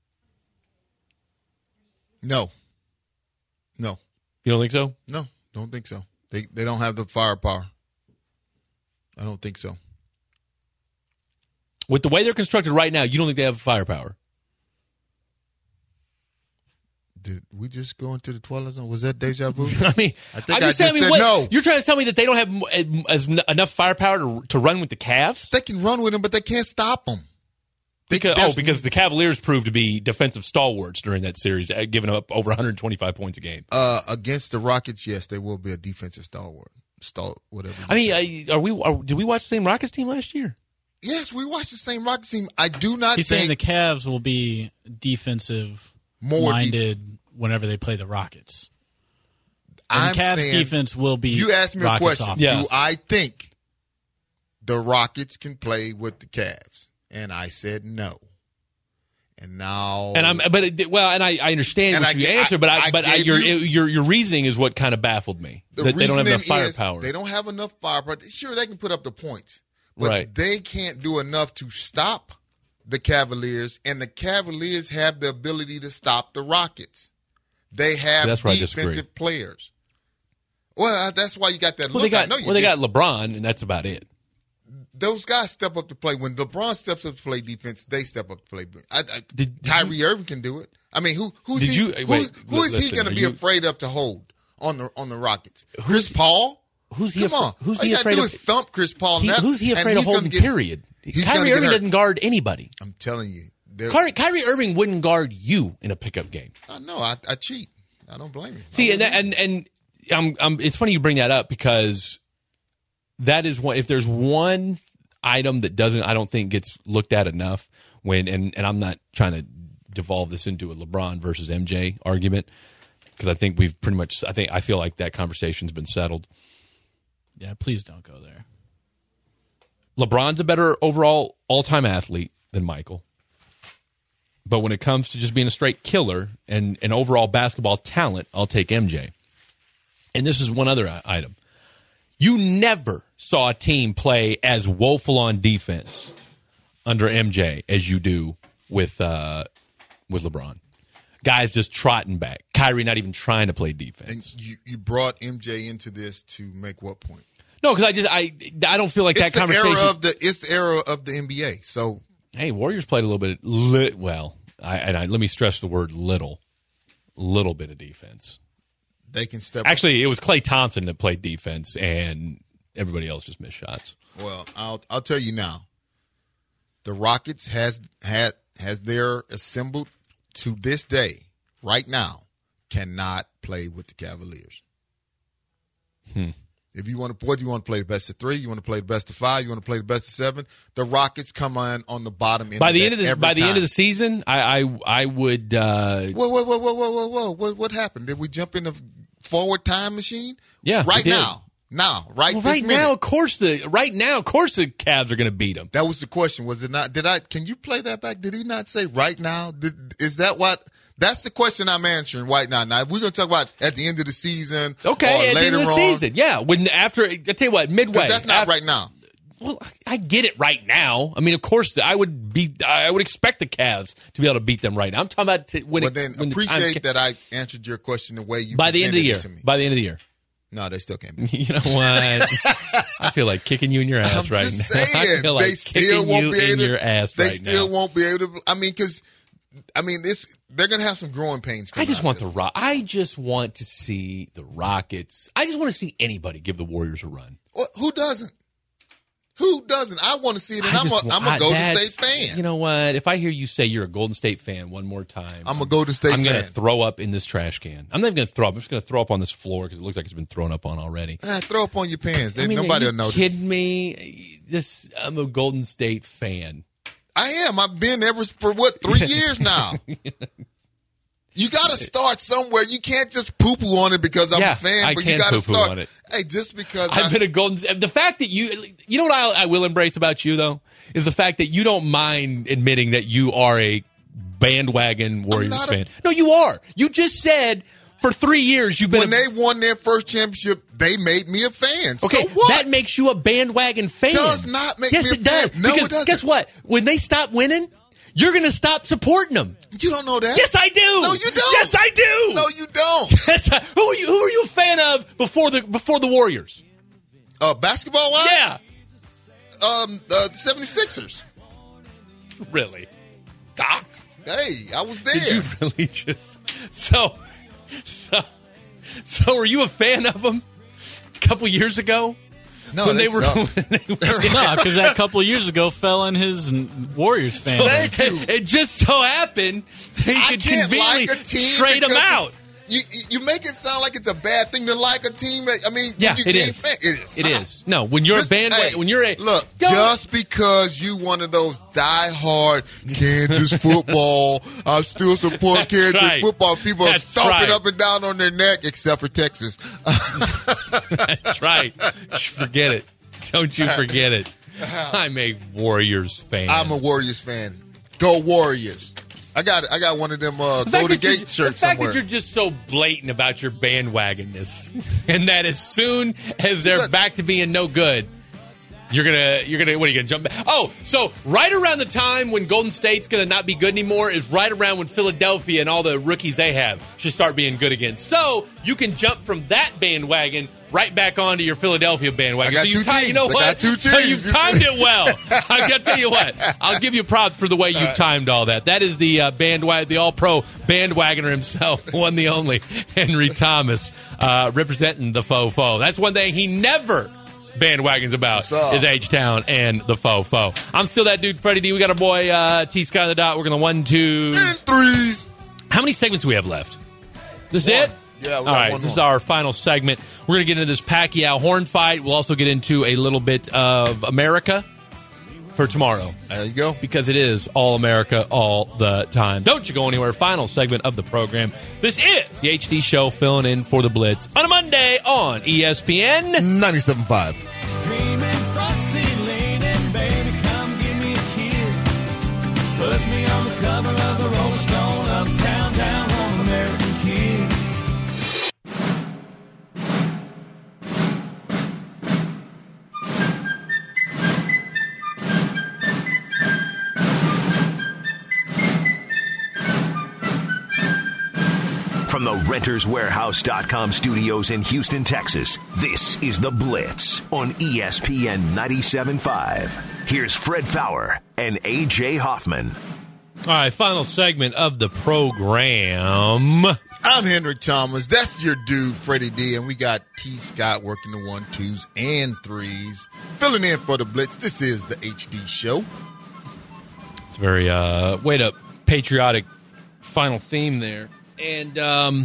[SPEAKER 2] No. No.
[SPEAKER 3] You don't think so?
[SPEAKER 2] No, don't think so. They they don't have the firepower. I don't think so.
[SPEAKER 3] With the way they're constructed right now, you don't think they have firepower?
[SPEAKER 2] Did we just go into the twilight zone? Was that deja vu?
[SPEAKER 3] I mean,
[SPEAKER 2] I think
[SPEAKER 3] I'm just
[SPEAKER 2] I
[SPEAKER 3] saying,
[SPEAKER 2] just
[SPEAKER 3] I mean,
[SPEAKER 2] said
[SPEAKER 3] what,
[SPEAKER 2] no.
[SPEAKER 3] You're trying to tell me that they don't have as, enough firepower to, to run with the Cavs?
[SPEAKER 2] They can run with them, but they can't stop them. They,
[SPEAKER 3] because, oh, because the Cavaliers proved to be defensive stalwarts during that series, giving up over one hundred twenty-five points a game.
[SPEAKER 2] Uh, against the Rockets, yes, they will be a defensive stalwart. Stal, whatever.
[SPEAKER 3] I mean, are we? Are, did we watch the same Rockets team last year?
[SPEAKER 2] Yes, we watched the same Rockets team. I do not
[SPEAKER 5] He's
[SPEAKER 2] think
[SPEAKER 5] saying the Cavs will be defensive
[SPEAKER 2] more
[SPEAKER 5] minded
[SPEAKER 2] def-
[SPEAKER 5] whenever they play the Rockets. And
[SPEAKER 2] I'm
[SPEAKER 5] the Cavs
[SPEAKER 2] saying,
[SPEAKER 5] defense will be
[SPEAKER 2] you asked me
[SPEAKER 5] Rockets
[SPEAKER 2] a question.
[SPEAKER 5] offense.
[SPEAKER 3] Yes.
[SPEAKER 2] Do I think the Rockets can play with the Cavs? And I said no. And now,
[SPEAKER 3] and I'm, but it, well, and I, I understand
[SPEAKER 2] and
[SPEAKER 3] what
[SPEAKER 2] I,
[SPEAKER 3] you answered, but I,
[SPEAKER 2] I
[SPEAKER 3] but I, your,
[SPEAKER 2] you,
[SPEAKER 3] your your reasoning is what kind of baffled me.
[SPEAKER 2] The
[SPEAKER 3] that they don't have enough
[SPEAKER 2] is
[SPEAKER 3] firepower.
[SPEAKER 2] They don't have enough firepower. Sure, they can put up the points, but
[SPEAKER 3] right.
[SPEAKER 2] they can't do enough to stop the Cavaliers, and the Cavaliers have the ability to stop the Rockets. They have
[SPEAKER 3] that's where I disagree.
[SPEAKER 2] defensive players. Well, that's why you got that
[SPEAKER 3] Well,
[SPEAKER 2] look.
[SPEAKER 3] they got
[SPEAKER 2] I know you
[SPEAKER 3] well, they
[SPEAKER 2] did.
[SPEAKER 3] got LeBron, and that's about it.
[SPEAKER 2] Those guys step up to play. When LeBron steps up to play defense, they step up to play. I, I,
[SPEAKER 3] Did- did
[SPEAKER 2] Kyrie
[SPEAKER 3] you-
[SPEAKER 2] Irving can do it. I mean, who who's
[SPEAKER 3] Did
[SPEAKER 2] he?
[SPEAKER 3] you-
[SPEAKER 2] who's,
[SPEAKER 3] wait,
[SPEAKER 2] who is
[SPEAKER 3] listen,
[SPEAKER 2] he going to
[SPEAKER 3] are
[SPEAKER 2] be
[SPEAKER 3] you-
[SPEAKER 2] afraid of to hold on the on the Rockets? Chris Paul.
[SPEAKER 3] Who's he
[SPEAKER 2] Come
[SPEAKER 3] afra-
[SPEAKER 2] on.
[SPEAKER 3] who's
[SPEAKER 2] All
[SPEAKER 3] he
[SPEAKER 2] you gotta
[SPEAKER 3] afraid
[SPEAKER 2] do
[SPEAKER 3] of-
[SPEAKER 2] is thump Chris Paul.
[SPEAKER 3] He,
[SPEAKER 2] now,
[SPEAKER 3] who's he
[SPEAKER 2] and
[SPEAKER 3] afraid of
[SPEAKER 2] he's gonna
[SPEAKER 3] holding?
[SPEAKER 2] get-
[SPEAKER 3] period.
[SPEAKER 2] he's
[SPEAKER 3] Kyrie
[SPEAKER 2] gonna get
[SPEAKER 3] Irving
[SPEAKER 2] hurt.
[SPEAKER 3] doesn't guard anybody.
[SPEAKER 2] I'm telling you. they're-
[SPEAKER 3] Kyrie, Kyrie Irving wouldn't guard you in a pickup game.
[SPEAKER 2] I know. I, I cheat. I don't blame you.
[SPEAKER 3] See,
[SPEAKER 2] I
[SPEAKER 3] and that, and and I'm, I'm, it's funny you bring that up because that is one. If there's one item that doesn't, I don't think gets looked at enough. When and and I'm not trying to devolve this into a LeBron versus M J argument because I think we've pretty much. I think I feel like that conversation's been settled.
[SPEAKER 5] Yeah, please don't go there.
[SPEAKER 3] LeBron's a better overall all-time athlete than Michael. But when it comes to just being a straight killer and an overall basketball talent, I'll take M J. And this is one other i- item. You never saw a team play as woeful on defense under M J as you do with uh, with LeBron. Guys just trotting back. Kyrie not even trying to play defense.
[SPEAKER 2] And you, you brought M J into this to make what point?
[SPEAKER 3] No, because I just I I don't feel like
[SPEAKER 2] It's
[SPEAKER 3] that
[SPEAKER 2] the
[SPEAKER 3] conversation.
[SPEAKER 2] era of the it's the era of the N B A. So
[SPEAKER 3] Hey, Warriors played a little bit. Li- well, I, and I, let me stress the word little, little bit of defense.
[SPEAKER 2] they can step.
[SPEAKER 3] Actually, it was Klay Thompson that played defense, and everybody else just missed shots.
[SPEAKER 2] Up. Well, I'll I'll tell you now. The Rockets has had has their assembled to this day right now cannot play with the Cavaliers.
[SPEAKER 3] Hmm.
[SPEAKER 2] If you want to, what do you want to play? The best of three? You want to play the best of five? You want to play the best of seven? The Rockets come on on the bottom end.
[SPEAKER 3] By
[SPEAKER 2] of
[SPEAKER 3] the
[SPEAKER 2] that
[SPEAKER 3] end of the
[SPEAKER 2] every
[SPEAKER 3] by the
[SPEAKER 2] time.
[SPEAKER 3] end of the season, I I, I would. Uh,
[SPEAKER 2] Whoa, whoa, whoa, whoa, whoa, whoa, whoa! What what happened? Did we jump in the forward time machine?
[SPEAKER 3] Yeah,
[SPEAKER 2] right
[SPEAKER 3] we did.
[SPEAKER 2] now, now, right
[SPEAKER 3] well,
[SPEAKER 2] this
[SPEAKER 3] right
[SPEAKER 2] minute.
[SPEAKER 3] now, of course the right now, of course the Cavs are going to beat them.
[SPEAKER 2] That was the question, was it not? Did I? Can you play that back? Did he not say right now? Did, is that what? That's the question I'm answering right now. Now, if we're going to talk about at the end of the season,
[SPEAKER 3] Okay,
[SPEAKER 2] or
[SPEAKER 3] at the
[SPEAKER 2] later
[SPEAKER 3] end of the
[SPEAKER 2] on,
[SPEAKER 3] season, yeah. When after I tell you what, midway.
[SPEAKER 2] 'cause that's not
[SPEAKER 3] after-
[SPEAKER 2] right now.
[SPEAKER 3] Well, I get it right now. I mean, of course, I would be. I would expect the Cavs to be able to beat them right now. I'm talking about t- when.
[SPEAKER 2] But
[SPEAKER 3] it,
[SPEAKER 2] then
[SPEAKER 3] when the time
[SPEAKER 2] appreciate
[SPEAKER 3] ca-
[SPEAKER 2] that I answered your question the way you
[SPEAKER 3] by the end of the
[SPEAKER 2] presented
[SPEAKER 3] year.
[SPEAKER 2] it to me.
[SPEAKER 3] By the end of the year.
[SPEAKER 2] No, they still can't be.
[SPEAKER 3] You know what? I feel like kicking you in your ass
[SPEAKER 2] I'm
[SPEAKER 3] right
[SPEAKER 2] just
[SPEAKER 3] now. I
[SPEAKER 2] saying,
[SPEAKER 3] feel like
[SPEAKER 2] they still
[SPEAKER 3] kicking
[SPEAKER 2] won't
[SPEAKER 3] you
[SPEAKER 2] be able
[SPEAKER 3] in
[SPEAKER 2] to.
[SPEAKER 3] your ass
[SPEAKER 2] they
[SPEAKER 3] right
[SPEAKER 2] still
[SPEAKER 3] now.
[SPEAKER 2] won't be able to. I mean, because I mean, this they're going to have some growing pains.
[SPEAKER 3] I
[SPEAKER 2] coming
[SPEAKER 3] just
[SPEAKER 2] out
[SPEAKER 3] want
[SPEAKER 2] of
[SPEAKER 3] the
[SPEAKER 2] this.
[SPEAKER 3] Rock. I just want to see the Rockets. I just want to see anybody give the Warriors a run.
[SPEAKER 2] Well, who doesn't? Who doesn't? I want to see it, and
[SPEAKER 3] I
[SPEAKER 2] I'm
[SPEAKER 3] just
[SPEAKER 2] a,
[SPEAKER 3] wa-
[SPEAKER 2] I'm a
[SPEAKER 3] I-
[SPEAKER 2] Golden
[SPEAKER 3] that's-
[SPEAKER 2] State fan.
[SPEAKER 3] You know what? If I hear you say you're a Golden State fan one more time,
[SPEAKER 2] I'm a Golden State
[SPEAKER 3] I'm
[SPEAKER 2] fan.
[SPEAKER 3] going to throw up in this trash can. I'm not even going to throw up. I'm just going to throw up on this floor because it looks like it's been thrown up on already.
[SPEAKER 2] Ah, throw up on your pants.
[SPEAKER 3] I mean,
[SPEAKER 2] Nobody
[SPEAKER 3] are
[SPEAKER 2] will
[SPEAKER 3] you
[SPEAKER 2] notice.
[SPEAKER 3] kidding me? This I'm a Golden State fan.
[SPEAKER 2] I am. I've been ever for what three years now. You got to start somewhere. You can't just poo poo on it because I'm
[SPEAKER 3] Yeah,
[SPEAKER 2] a fan.
[SPEAKER 3] I
[SPEAKER 2] but
[SPEAKER 3] can
[SPEAKER 2] you got to
[SPEAKER 3] poo-poo
[SPEAKER 2] start.
[SPEAKER 3] on it.
[SPEAKER 2] Hey, just because
[SPEAKER 3] I've
[SPEAKER 2] I,
[SPEAKER 3] been a Golden. The fact that you, you know what I, I will embrace about you though, is the fact that you don't mind admitting that you are a bandwagon Warriors
[SPEAKER 2] not a-
[SPEAKER 3] fan. No, you are. You just said for three years you've been.
[SPEAKER 2] when
[SPEAKER 3] a,
[SPEAKER 2] they won their first championship, they made me a fan.
[SPEAKER 3] okay,
[SPEAKER 2] so what?
[SPEAKER 3] that makes you a bandwagon fan.
[SPEAKER 2] Does not make
[SPEAKER 3] yes,
[SPEAKER 2] me a
[SPEAKER 3] it does.
[SPEAKER 2] fan. No,
[SPEAKER 3] because
[SPEAKER 2] it doesn't.
[SPEAKER 3] guess what? When they stop winning, you're going to stop supporting them.
[SPEAKER 2] You don't know that.
[SPEAKER 3] Yes, I do.
[SPEAKER 2] No, you don't.
[SPEAKER 3] Yes, I do.
[SPEAKER 2] No, you don't.
[SPEAKER 3] Yes, I, who are you? Who are you a fan of before the before the Warriors?
[SPEAKER 2] Uh, basketball wise,
[SPEAKER 3] Yeah,
[SPEAKER 2] Um, uh, seventy-sixers.
[SPEAKER 3] really.
[SPEAKER 2] Doc. Hey, I was there.
[SPEAKER 3] Did you really just so so so? Were you a fan of them a couple years ago
[SPEAKER 2] no,
[SPEAKER 3] when they,
[SPEAKER 2] they
[SPEAKER 3] were?
[SPEAKER 2] sucked.
[SPEAKER 3] When they were
[SPEAKER 5] No, because that couple of years ago fell in his Warriors fan.
[SPEAKER 2] Thank you.
[SPEAKER 3] It just so happened they
[SPEAKER 2] I
[SPEAKER 3] could
[SPEAKER 2] can't
[SPEAKER 3] conveniently
[SPEAKER 2] like a team
[SPEAKER 3] trade them
[SPEAKER 2] because
[SPEAKER 3] out.
[SPEAKER 2] You you make it sound like it's a bad thing to like a team. I mean,
[SPEAKER 3] Yeah,
[SPEAKER 2] you
[SPEAKER 3] it
[SPEAKER 2] can't
[SPEAKER 3] is.
[SPEAKER 2] fan- It is.
[SPEAKER 3] It
[SPEAKER 2] not.
[SPEAKER 3] is. No, when you're
[SPEAKER 2] Just-
[SPEAKER 3] a bandwagon,
[SPEAKER 2] hey,
[SPEAKER 3] when you're a
[SPEAKER 2] look,
[SPEAKER 3] Don't-
[SPEAKER 2] just because you one of those diehard Kansas football, I still support Kansas
[SPEAKER 3] right.
[SPEAKER 2] football. People are
[SPEAKER 3] That's
[SPEAKER 2] stomping
[SPEAKER 3] right.
[SPEAKER 2] up and down on their neck, except for Texas.
[SPEAKER 3] That's right. Forget it. Don't you forget it. I'm a Warriors fan.
[SPEAKER 2] I'm a Warriors fan. Go Warriors! I got I got one of them uh,
[SPEAKER 3] The fact
[SPEAKER 2] Go to
[SPEAKER 3] that you-
[SPEAKER 2] Gate shirts
[SPEAKER 3] The fact
[SPEAKER 2] somewhere.
[SPEAKER 3] that you're just so blatant about your bandwagonness, and that as soon as they're back to being no good, You're gonna, you're gonna, what are you gonna jump back? Oh, so right around the time when Golden State's gonna not be good anymore is right around when Philadelphia and all the rookies they have should start being good again. So you can jump from that bandwagon right back onto your Philadelphia bandwagon.
[SPEAKER 2] I got
[SPEAKER 3] so you,
[SPEAKER 2] two
[SPEAKER 3] ti-
[SPEAKER 2] teams.
[SPEAKER 3] you know
[SPEAKER 2] I
[SPEAKER 3] what?
[SPEAKER 2] got two
[SPEAKER 3] So
[SPEAKER 2] teams.
[SPEAKER 3] you've timed it well. I got to tell you what. I'll give you props for the way you've timed all that. That is the uh, bandwagon, the All-Pro bandwagoner himself, one the only, Henry Thomas, uh, representing the faux-faux. That's one thing he never bandwagons about is H-Town and the faux-faux. I'm still that dude, Freddie D. We got our boy uh, T-Sky on the dot. We're going to one, two.
[SPEAKER 2] And threes.
[SPEAKER 3] How many segments do we have left? This
[SPEAKER 2] One.
[SPEAKER 3] is it?
[SPEAKER 2] Yeah, we got
[SPEAKER 3] all right,
[SPEAKER 2] one
[SPEAKER 3] this
[SPEAKER 2] more.
[SPEAKER 3] is our final segment. We're going to get into this Pacquiao horn fight. We'll also get into a little bit of America for tomorrow.
[SPEAKER 2] There you go.
[SPEAKER 3] Because it is all America all the time. Don't you go anywhere. Final segment of the program. This is the H D Show, filling in for the Blitz on a Monday on E S P N
[SPEAKER 2] ninety-seven point five.
[SPEAKER 6] Dreaming front seat leaning, baby, come give me a kiss. Put me on the cover of the Rolling Stone, uptown, down home, American kids.
[SPEAKER 1] From the Renters Warehouse dot com studios in Houston, Texas, this is The Blitz on E S P N ninety-seven point five. Here's Fred Fowler and A J Hoffman.
[SPEAKER 3] All right, final segment of the program.
[SPEAKER 2] I'm Henry Thomas. That's your dude, Freddie D. And we got T. Scott working the one, twos, and threes. Filling in for the Blitz. This is the H D Show.
[SPEAKER 3] It's a very, uh, wait up, patriotic final theme there. And um,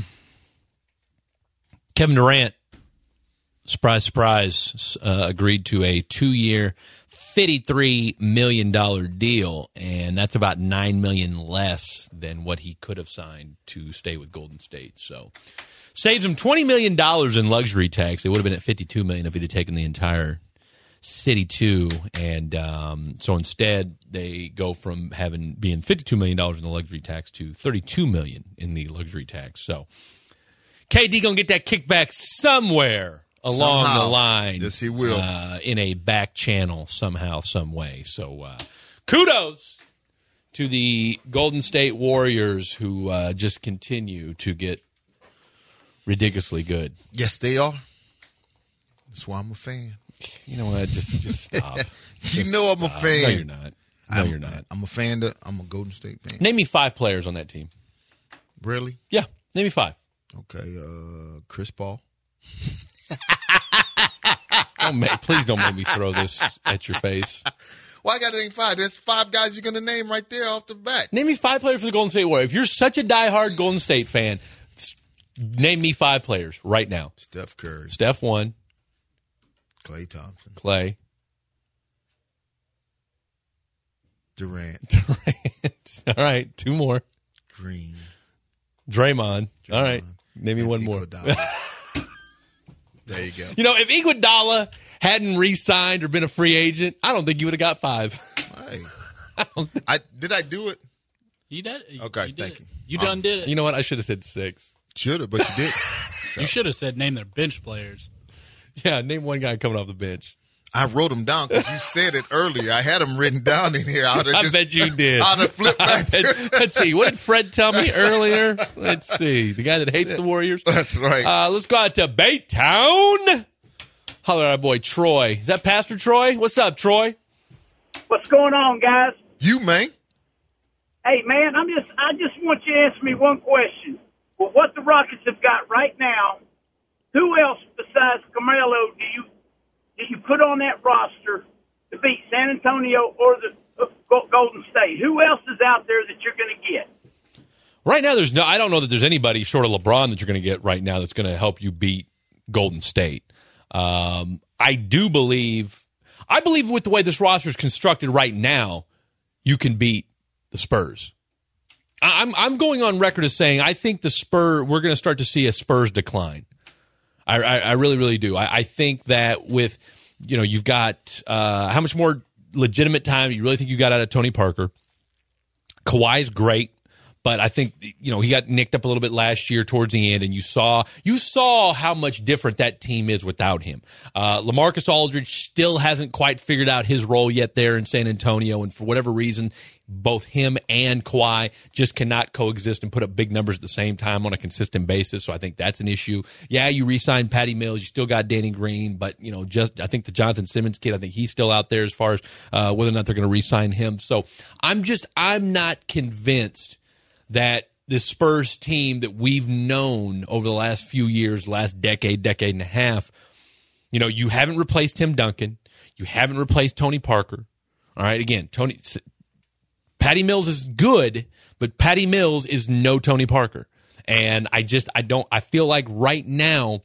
[SPEAKER 3] Kevin Durant, surprise, surprise, uh, agreed to a two-year, fifty-three million dollars deal, and that's about nine million dollars less than what he could have signed to stay with Golden State. So saves him twenty million dollars in luxury tax. It would have been at fifty-two million dollars if he'd have taken the entire city too, and um, so instead they go from having being fifty-two million dollars in the luxury tax to thirty-two million dollars in the luxury tax. So K D gonna get that kickback somewhere along
[SPEAKER 2] Somehow.
[SPEAKER 3] the line.
[SPEAKER 2] Yes, he will.
[SPEAKER 3] Uh, in a back channel somehow, some way. So uh, kudos to the Golden State Warriors who uh, just continue to get ridiculously good.
[SPEAKER 2] Yes, they are. That's why I'm a fan.
[SPEAKER 3] You know what? Just just stop.
[SPEAKER 2] You
[SPEAKER 3] Just
[SPEAKER 2] know I'm a
[SPEAKER 3] stop.
[SPEAKER 2] fan.
[SPEAKER 3] No, you're not. No,
[SPEAKER 2] I'm,
[SPEAKER 3] you're not.
[SPEAKER 2] I'm a fan. Of, I'm a Golden State fan.
[SPEAKER 3] Name me five players on that team.
[SPEAKER 2] Really?
[SPEAKER 3] Yeah, name me five.
[SPEAKER 2] Okay. Uh, Chris Paul.
[SPEAKER 3] Don't make, please don't make me throw this at your face.
[SPEAKER 2] Well, I got to name five. There's five guys you're going to name right there off the bat.
[SPEAKER 3] Name me five players for the Golden State Warriors. If you're such a diehard Golden State fan, name me five players right now.
[SPEAKER 2] Steph Curry.
[SPEAKER 3] Steph one.
[SPEAKER 2] Klay Thompson.
[SPEAKER 3] Clay.
[SPEAKER 2] Durant.
[SPEAKER 3] Durant. All right, two more.
[SPEAKER 2] Green.
[SPEAKER 3] Draymond. All right,
[SPEAKER 2] Draymond.
[SPEAKER 3] name me
[SPEAKER 2] And
[SPEAKER 3] one more.
[SPEAKER 2] Iguodala. There you go.
[SPEAKER 3] You know, if Iguodala hadn't re-signed or been a free agent, I don't think you would have got five.
[SPEAKER 2] Hey. I did I do it?
[SPEAKER 5] You did. You,
[SPEAKER 2] Okay,
[SPEAKER 5] you did
[SPEAKER 2] thank
[SPEAKER 5] it.
[SPEAKER 2] you.
[SPEAKER 5] You done did it.
[SPEAKER 3] You know what? I should have said six.
[SPEAKER 2] Should have, but you did.
[SPEAKER 5] You should have said name their bench players.
[SPEAKER 3] Yeah, name one guy coming off the bench.
[SPEAKER 2] I wrote them down because you said it earlier. I had them written down in here. I,
[SPEAKER 3] I
[SPEAKER 2] just,
[SPEAKER 3] bet you did.
[SPEAKER 2] I'd have flipped
[SPEAKER 3] I
[SPEAKER 2] back.
[SPEAKER 3] bet- let's see. What did Fred tell me earlier? Let's see. The guy that hates the Warriors.
[SPEAKER 2] That's right.
[SPEAKER 3] Uh, let's go out to Baytown. Holler at our boy Troy. Is that Pastor Troy? What's up, Troy?
[SPEAKER 7] What's going on, guys?
[SPEAKER 2] You, man.
[SPEAKER 7] Hey, man, I'm just I just want you to answer me one question. Well, what the Rockets have got right now, who else besides Carmelo do you do you put on that roster to beat San Antonio or the uh, Golden State? Who else is out there that you're going to get?
[SPEAKER 3] Right now, there's no. I don't know that there's anybody short of LeBron that you're going to get right now that's going to help you beat Golden State. Um, I do believe. I believe with the way this roster is constructed right now, you can beat the Spurs. I'm I'm going on record as saying I think the Spurs, we're going to start to see a Spurs decline. I, I, I really, really do. I, I think that with, you know, you've got uh, how much more legitimate time do you really think you got out of Tony Parker? Kawhi's great, but I think, you know, he got nicked up a little bit last year towards the end, and you saw you saw how much different that team is without him. Uh, LaMarcus Aldridge still hasn't quite figured out his role yet there in San Antonio, and for whatever reason, both him and Kawhi just cannot coexist and put up big numbers at the same time on a consistent basis. So I think that's an issue. Yeah, you re-signed Patty Mills. You still got Danny Green, but you know, just I think the Jonathan Simmons kid, I think he's still out there as far as uh, whether or not they're going to re-sign him. So I'm just I'm not convinced that the Spurs team that we've known over the last few years, last decade, decade and a half, you know, you haven't replaced Tim Duncan, you haven't replaced Tony Parker. All right, again, Tony. Patty Mills is good, but Patty Mills is no Tony Parker. And I just, I don't, I feel like right now,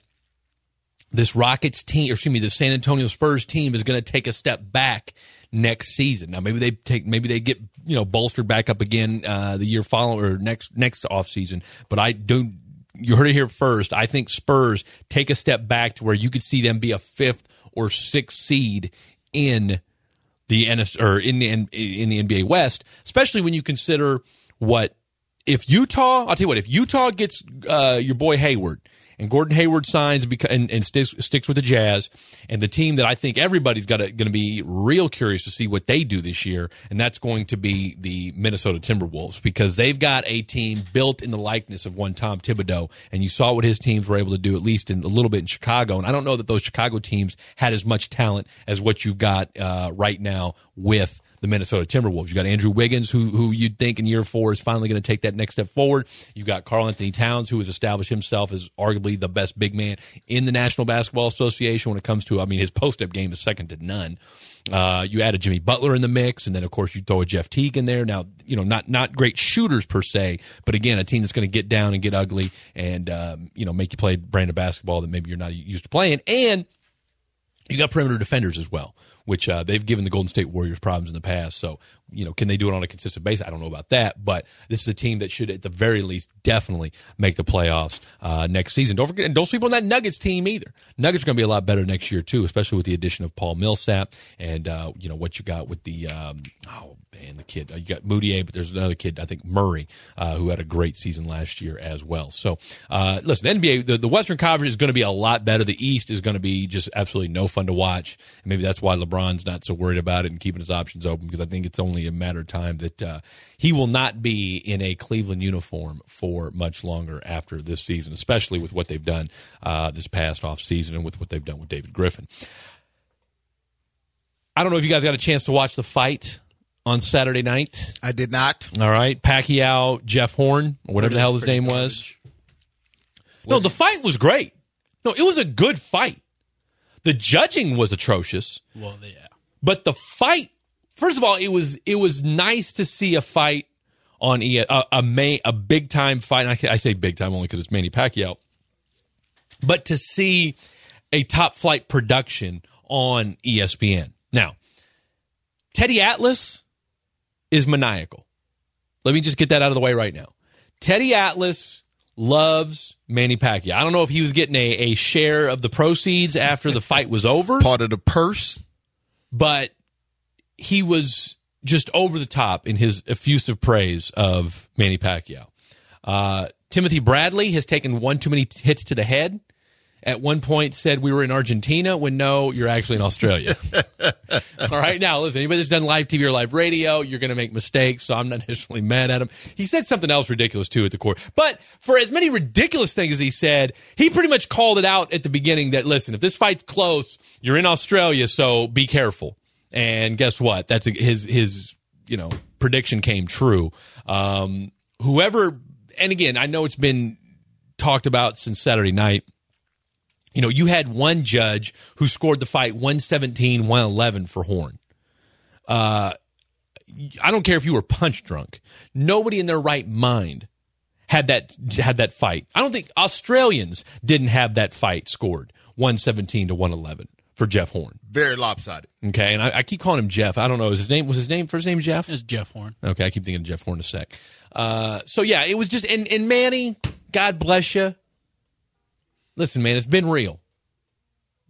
[SPEAKER 3] this Rockets team, or excuse me, the San Antonio Spurs team is going to take a step back next season. Now, maybe they take, maybe they get, you know, bolstered back up again uh, the year following or next, next offseason. But I don't, you heard it here first. I think Spurs take a step back to where you could see them be a fifth or sixth seed in the N F L or in the in the N B A West, especially when you consider what if Utah. I'll tell you what, if Utah gets uh, your boy Hayward and Gordon Hayward signs and, and sticks, sticks with the Jazz, and the team that I think everybody's got going to be real curious to see what they do this year, and that's going to be the Minnesota Timberwolves, because they've got a team built in the likeness of one Tom Thibodeau, and you saw what his teams were able to do, at least in a little bit in Chicago. And I don't know that those Chicago teams had as much talent as what you've got uh, right now with the Minnesota Timberwolves. You got Andrew Wiggins, who who you'd think in year four is finally going to take that next step forward. You got Karl Anthony Towns, who has established himself as arguably the best big man in the National Basketball Association when it comes to, I mean, his post-up game is second to none. Uh, you added Jimmy Butler in the mix, and then, of course, you throw a Jeff Teague in there. Now, you know, not not great shooters per se, but, again, a team that's going to get down and get ugly and, um, you know, make you play a brand of basketball that maybe you're not used to playing. And you got perimeter defenders as well, which uh, they've given the Golden State Warriors problems in the past. So, you know, can they do it on a consistent basis? I don't know about that, but this is a team that should, at the very least, definitely make the playoffs uh, next season. Don't forget, and don't sleep on that Nuggets team either. Nuggets are going to be a lot better next year too, especially with the addition of Paul Millsap and uh, you know what you got with the um, oh man, the kid uh, you got Moutier, but there's another kid, I think Murray, uh, who had a great season last year as well. So, uh, listen, the N B A, the, the Western Conference is going to be a lot better. The East is going to be just absolutely no fun to watch. And maybe that's why LeBron's not so worried about it and keeping his options open, because I think it's only a matter of time that uh, he will not be in a Cleveland uniform for much longer after this season, especially with what they've done uh, this past offseason and with what they've done with David Griffin. I don't know if you guys got a chance to watch the fight on Saturday night.
[SPEAKER 2] I did not.
[SPEAKER 3] All right. Pacquiao, Jeff Horn, or whatever the hell his name was. No, the fight was great. No, it was a good fight. The judging was atrocious.
[SPEAKER 5] Well, yeah.
[SPEAKER 3] But the fight, first of all, it was it was nice to see a fight on E- a a, May, a big time fight. I, I say big time only because it's Manny Pacquiao. But to see a top flight production on E S P N. Now, Teddy Atlas is maniacal. Let me just get that out of the way right now. Teddy Atlas loves Manny Pacquiao. I don't know if he was getting a, a share of the proceeds after the fight was over.
[SPEAKER 2] Part of the purse.
[SPEAKER 3] But he was just over the top in his effusive praise of Manny Pacquiao. Uh, Timothy Bradley has taken one too many hits to the head. At one point said we were in Argentina, when no, you're actually in Australia. All right, now, listen, anybody that's done live T V or live radio, you're going to make mistakes, so I'm not necessarily mad at him. He said something else ridiculous, too, at the court. But for as many ridiculous things as he said, he pretty much called it out at the beginning that, listen, if this fight's close, you're in Australia, so be careful. And guess what? That's a, his, his, you know, prediction came true. Um, whoever, and again, I know it's been talked about since Saturday night. You know, you had one judge who scored the fight one seventeen, one eleven for Horn. Uh, I don't care if you were punch drunk. Nobody in their right mind had that had that fight. I don't think Australians didn't have that fight scored one seventeen to one eleven for Jeff Horn.
[SPEAKER 2] Very lopsided.
[SPEAKER 3] Okay, and I, I keep calling him Jeff. I don't know. Is his name was his name first name Jeff?
[SPEAKER 5] It's Jeff Horn.
[SPEAKER 3] Okay, I keep thinking of Jeff Horn a sec. Uh, so yeah, it was just and, and Manny, God bless you. Listen, man, it's been real.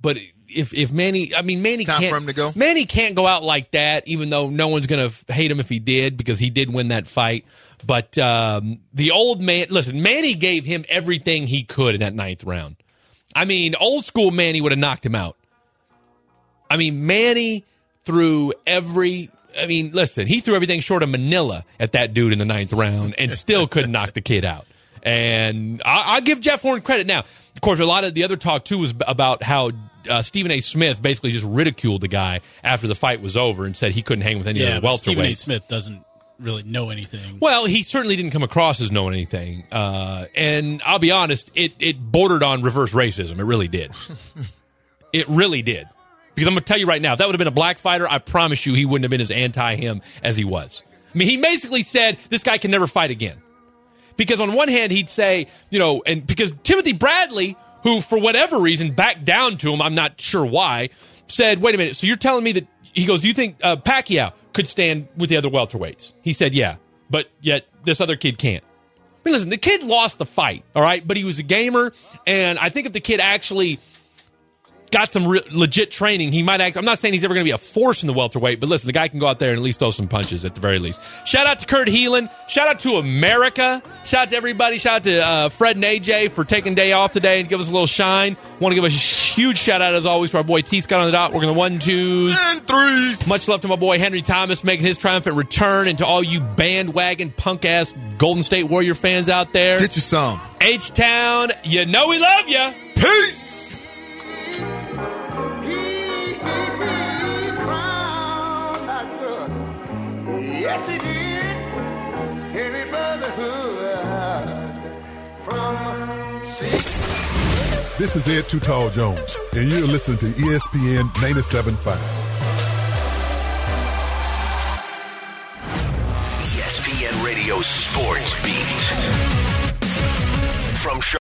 [SPEAKER 3] but if if Manny, I mean Manny
[SPEAKER 2] Time
[SPEAKER 3] can't
[SPEAKER 2] for him to go?
[SPEAKER 3] Manny can't go out like that, even though no one's gonna f- hate him if he did, because he did win that fight. But um, the old man, listen, Manny gave him everything he could in that ninth round. I mean, old school Manny would have knocked him out. I mean, Manny threw every. I mean, listen, he threw everything short of Manila at that dude in the ninth round and still couldn't knock the kid out. And I, I give Jeff Horn credit. Now, of course, a lot of the other talk, too, was about how uh, Stephen A. Smith basically just ridiculed the guy after the fight was over and said he couldn't hang with any
[SPEAKER 5] Yeah,
[SPEAKER 3] other
[SPEAKER 5] but Stephen A.
[SPEAKER 3] welterweights.
[SPEAKER 5] Smith doesn't really know anything.
[SPEAKER 3] Well, he certainly didn't come across as knowing anything. Uh, and I'll be honest, it, it bordered on reverse racism. It really did. It really did. Because I'm going to tell you right now, if that would have been a black fighter, I promise you he wouldn't have been as anti-him as he was. I mean, he basically said, this guy can never fight again. Because on one hand, he'd say, you know, and because Timothy Bradley, who for whatever reason backed down to him, I'm not sure why, said, wait a minute, so you're telling me that, he goes, do you think uh, Pacquiao could stand with the other welterweights? He said, yeah, but yet this other kid can't. I mean, listen, the kid lost the fight, all right, but he was a gamer, and I think if the kid actually got some re- legit training, he might act. I'm not saying he's ever going to be a force in the welterweight, but listen, the guy can go out there and at least throw some punches at the very least. Shout out to Kurt Heelan. Shout out to America. Shout out to everybody. Shout out to uh, Fred and A J for taking day off today and give us a little shine. Want to give a huge shout out, as always, to our boy T. Scott on the dot. We're going to one, twos.
[SPEAKER 2] And threes.
[SPEAKER 3] Much love to my boy Henry Thomas making his triumphant return, and to all you bandwagon punk-ass Golden State Warrior fans out there.
[SPEAKER 2] Get you some.
[SPEAKER 3] H-Town, you know we love you.
[SPEAKER 2] Peace.
[SPEAKER 8] Yes, he did. Any brotherhood from six.
[SPEAKER 9] This is Ed Too Tall Jones, and you're listening to E S P N ninety-seven point five.
[SPEAKER 1] E S P N Radio Sports Beat. From